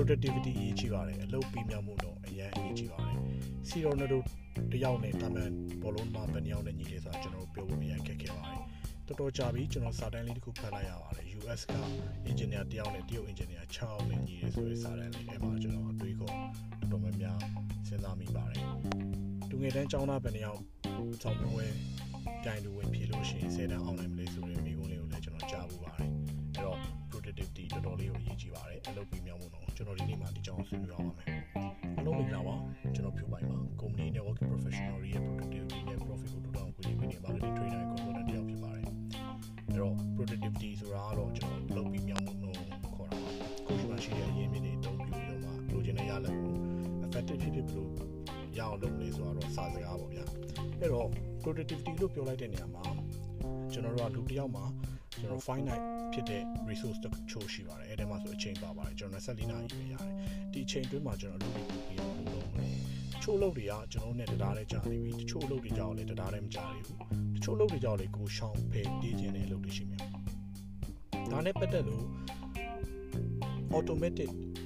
productivity အရေးကြီးပါတယ်အလုပ်ပြီးမြောက်မှုတော့အရင်အရေးကြီးပါတယ်စီရိုနယ်ဒိုတယောက်နဲ့တာမန်ဘောလုံးမှာဘယ်နှယောက်နဲ့ညီလဲဆိုတာကျွန်တော်ပြောဖို့အရင်ခက်ခဲပါတယ်တော်တော်ကြာပြီကျွန်တော်စာတမ်းလေးတစ်ခုဖတ်လိုက်ရပါတယ် US က engineer တယောက်နဲ့တရုတ် engineer 6ယောက်နဲ့ညီတယ်ဆိုတဲ့စာတမ်းလေးအဲ့မှာကျွန်တော်အတွေးခေါ်တော်တော်များများစဉ်းစားမိပါတယ်သူငယ်တန်းကျောင်းသားဘယ်နှယောက်ကျောင်းပွဲပြိုင်လူဝင်ဖြေလို့ရှိရင်10တန်းအောင်နိုင်မလဲဆိုတဲ့မိကုန်းလေးကိုလည်းကျွန်တော်ကြားဖို့ပါတယ်အဲ့တော့ productivity တော်တော်လေးကိုအရေးကြီးပါတယ်အလုပ်ပြီးမြောက်မှုတော့ကျွန်တော်ဒီနေ့မှာဒီကြောင်းဆွေးနွေးရအောင်မယ်အလုံးမင်္ဂလာပါကျွန်တော်ဖြူပိုင်ပါ company networking professional ရဲ့ productivity နဲ့ profit ကိုတိုးတောင်ကိုရေးပြီးနေ marketing trainer consultant တယောက်ဖြစ်ပါတယ်အဲ့တော့ productivity ဆိုတာကတော့ကျွန်တော်အလုပ်ပြီးမြောက်မှုတော့ခေါ်တာပါကိုယ်ရှိတဲ့အရင်းမြစ်တွေတုံးပြပြီးတော့မှလိုချင်တဲ့ရလဒ်ကို effective ဖြစ်ဘလို့ရအောင်လုပ်လို့ဆိုတော့စာစကားပေါ့ဗျာအဲ့တော့ productivity လို့ပြောလိုက်တဲ့နေရာမှာကျွန်တော်တို့ကလူတစ်ယောက်မှာကျွန်တော် finite ဖြစ်တဲ့ resource တချို့ရှိပါတယ်အဲ့ဒါမှဆိုအချိန်ပါပါတယ်ကျွန်တော်24နာရီပဲရတယ်ဒီအချိန်အတွင်းမှာကျွန်တော်အလုပ်တွေပြီးအောင်လုပ်မယ်တချို့အလုပ်တွေကကျွန်တော်နဲ့တရားနဲ့ကြာနေပြီတချို့အလုပ်တွေကြောက်လည်းတရားနဲ့မကြာသေးဘူးတချို့အလုပ်တွေကြောက်လည်းကိုရှောင်ဖယ်ပြေးခြင်းတဲ့အလုပ်တွေရှိမယ်ဒါနဲ့ပတ်သက်လို့ atomic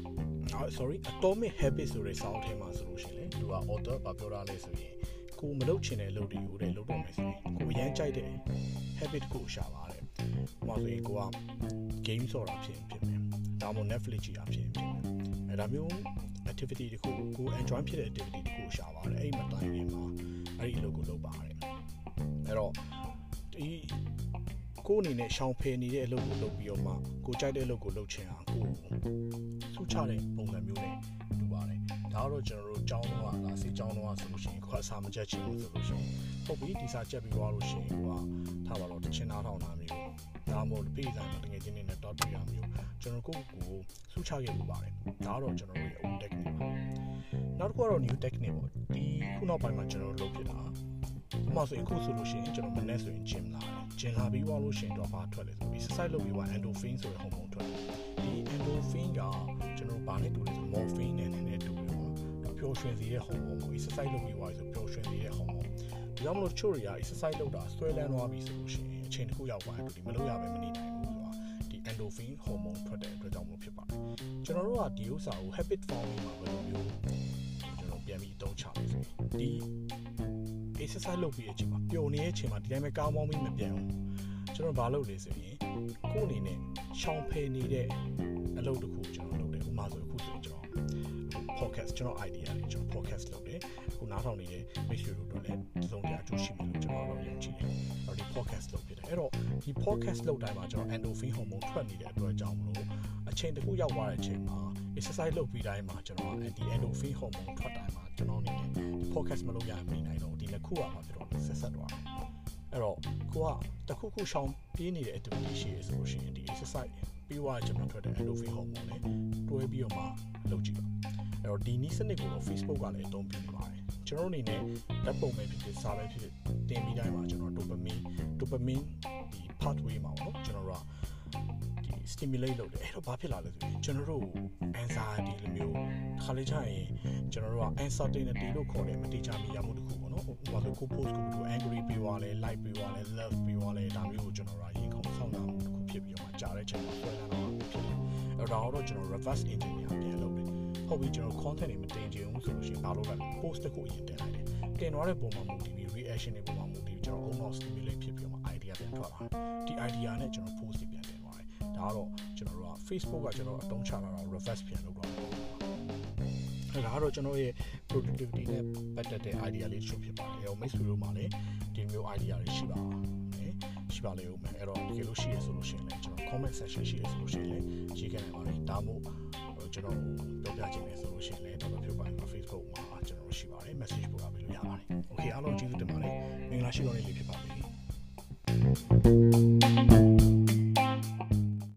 habit ဆိုတဲ့စာအုပ်ထဲမှာဆိုလို့ရှိရင်သူက author ဘာပြောတာလဲဆိုရင်ကိုမလုပ်ချင်တဲ့အလုပ်တွေကိုလည်းလုပ်တော့မယ်ဆိုရင်ကိုအရန်ကြိုက်တဲ့ habit ကိုရှာပါတယ်။ဥပမာဆိုရင်ကိုက game ဆော့တာဖြစ်မယ်။ဒါမှမဟုတ် Netflix ကြည့်တာဖြစ်မယ်။အဲဒါမျိုး activity တခုကို enjoy ဖြစ်တဲ့ activity တခုရှာပါတယ်။အဲ့ဒီမတိုင်ခင်မှာအဲ့ဒီအလုပ်ကိုလုပ်ပါတယ်။အဲ့တော့ဒီကိုအနေနဲ့ရှောင်ဖယ်နေတဲ့အလုပ်ကိုလုပ်ပြီးတော့မှကိုကြိုက်တဲ့အလုပ်ကိုလုပ်ချင်အောင်ကိုစူးချတဲ့ပုံစံမျိုးနဲ့လုပ်ပါတယ်ဒါတော့ကျွန်တော်တို့ကျောင်းတော့လာစီကျောင်းတော့ဆိုလို့ရှိရင်ကိုအစာမကြက်ချင်ဘူးဆိုလို့ရှိရင်ဟုတ်ပြီဒီစာကြက်ပြီးသွားလို့ရှိရင်ကိုကထားပါတော့တချင်သားထောင်တာမျိုးဒါမှမဟုတ်ပြည်ဆိုင်မှာတကယ်ချင်းနေနဲ့တော့တွေ့ရမျိုးကျွန်တော်ကိုစူးချခဲ့လို့ပါတယ်ဒါတော့ကျွန်တော်တို့ရဲ့ own technique ပါနောက်တစ်ခုကတော့ new technique ပေါ့ဒီခုနောက်ပိုင်းမှာကျွန်တော်တို့လုပ်ဖြစ်တာဥပမာဆိုအခုဆိုလို့ရှိရင်ကျွန်တော်မနေ့ဆိုရင် gym လာတယ် gym လာပြီးသွားလို့ရှိရင်တော့ဘာထွက်လဲဆိုပြီး exercise လုပ်ပြီးသွား endorphin ဆိုတဲ့ hormone ထွက်တယ်ဒီ endorphin ကကျွန်တော်ဘာနဲ့တူလဲဆို morphine နဲ့နည်းနည်းတူတယ်ပေါ့ပျော်ရွှင်စေတဲ့ hormone ပေါ့ exercise လုပ်ပြီးသွားဆိုပျော်ရွှင်စေတဲ့ hormone ဒါကြောင့်မလို့ချို့တွေက exercise လုပ်တာဆွဲလန်းသွားပြီဆိုလို့ရှိရင်အချိန်တစ်ခုရောက်သွားတယ်ဒီမလုပ်ရဘဲမနေနိုင်ဘူးဆိုတာဒီ endorphin hormone ထွက်တဲ့အတွက်ကြောင့်မလို့ဖြစ်ပါတယ်ကျွန်တော်တို့ကဒီဥစ္စာကို habit forming မှာဘယ်လိုမျိုးကျွန်တော်ပြန်ပြီးအသုံးချလဲဆိုရင်ဒီexercise လုပ်ပြီးအချိန်မှာပျော်နေတဲ့အချိန်မှာဒီတိုင်းပဲကောင်းမောင်းပြီးမပြန်ဘူးကျွန်တော်ဘာလုပ်လဲဆိုရင်ကိုယ်အနေနဲ့ရှောင်ဖယ်နေတဲ့အလုပ်တစ်ခုကျွန်တော်လုပ်တယ်ဥပမာဆိုအခုဆိုရင်ကျွန်တော် podcast ကျွန်တော် idea လေးကျွန်တော် podcast လုပ်တယ်အခုနားထောင်နေတဲ့မိတ်ဆွေတို့လည်းဒီဆုံးကြအကျိုးရှိမယ်လို့ကျွန်တော်တို့ယုံကြည်တယ်အဲ့ဒီ podcast လုပ်ဖြစ်တယ်အဲ့တော့ဒီ podcast လုပ်တိုင်းမှာကျွန်တော် endorphin hormone ထွက်နေတဲ့အတွက်ကြောင့်မလို့အချိန်တစ်ခုရောက်သွားတဲ့အချိန်မှာ exercise လုပ်ပြီးတိုင်းမှာကျွန်တော်ဒီ endorphin hormone ထွက်တိုင်းမှာကျွန်တော်အနေနဲ့ဒီ podcast မလုပ်ရမနိုင်တော့ဒီနှစ်ခုကမှဖြစ်တော့ဆက်သွားတယ်အဲ့တော့ကိုကတခုခုရှောင်ပြေးနေတဲ့ activity ရှိရဆိုလို့ရှိရင်ဒီ exercise ပြီးသွားကျွန်တော်ထွက်တဲ့ endorphin hormone နဲ့တွဲပြီးတော့မှလုပ်ကြည့်ပါအဲ့တော့ဒီနည်းစနစ်ကိုတော့ Facebook ကလည်းအသုံးပြုနေပါတယ်ကျွန်တော်အနေနဲ့လက်ပုံပဲဖြစ်ဖြစ်စာပဲဖြစ်ဖြစ်တင်ပြီးတိုင်းမှာကျွန်တော် dopamine ဒီ pathway မှာပေါ့နော်ကျွန်တော်တို့ကဒီ stimulate လုပ်တယ်အဲ့တော့ဘာဖြစ်လာလဲဆိုရင်ကျွန်တော်တို့ anxiety လိုမျိုးခါလေးချရင်ကျွန်တော်တို့က uncertainty လို့ခေါ်တယ်မတိကျမရမှုတစ်ခုပေါ့နော်ဥပမာဆိုကို post ကို angry ပြီးသွားလဲ like ပြီးသွားလဲ love ပြီးသွားလဲဒါမျိုးကိုကျွန်တော်တို့ရင်ခုန်ဆောင်တာမှုတစ်ခုဖြစ်ပြီးတော့မှကြားတဲ့ချိန်မှာဆွဲလန်းတော့ဖြစ်တယ်အဲ့တော့ဒါတော့ကျွန်တော် reverse engineer ပြန်လုပ်တယ်ဟုတ်ပြီကျွန်တော် content တွေမတင်ချင်ဘူးဆိုလို့ရှိရင်ဘာလုပ်လဲ post တစ်ခုအရင်တင်လိုက်တယ်တင်သွားတဲ့ပုံမှာမူတည်ပြီး reaction တွေပုံမှာမူတည်ပြီးကျွန်တော် own of stimulate ဖြစ်ပြီးတော့ idea ပြန်ထွက်လာတယ်ဒီ idea နဲ့ကျွန်တော် post တွေပြန်တင်သွားတယ်ဒါကတော့ကျွန်တော်တို့က Facebook ကကျွန်တော်အသုံးချလာတာ reverse ပြန်လုပ်တော့တယ်အဲ့ဒါကတော့ကျွန်တော်ရဲ့ productivity နဲ့ပတ်သက်တဲ့ idea လေးချုပ်ဖြစ်ပါတယ်။မိတ်ဆွေတို့မှာလည်းဒီမျိုး idea တွေရှိပါလေဦးမယ်။အဲ့တော့တကယ်လို့ရှိရဆိုလို့ရှိရင်လည်းကျွန်တော် comment section ရှိရဆိုလို့ရှိရင်လည်းရေးခဲ့နိုင်ပါတယ်။ဒါမှမဟုတ်ကျွန်တော်ပြောပြချင်တယ်ဆိုလို့ရှိရင်လည်းတော့ပြောပါမယ် Facebook မှာကျွန်တော်ရှိပါတယ် message ပို့ပေးလို့ရပါတယ်။ Okay အားလုံးကျေးဇူးတင်ပါတယ်။မင်္ဂလာရှိတော်နေ့လေးဖြစ်ပါစေ။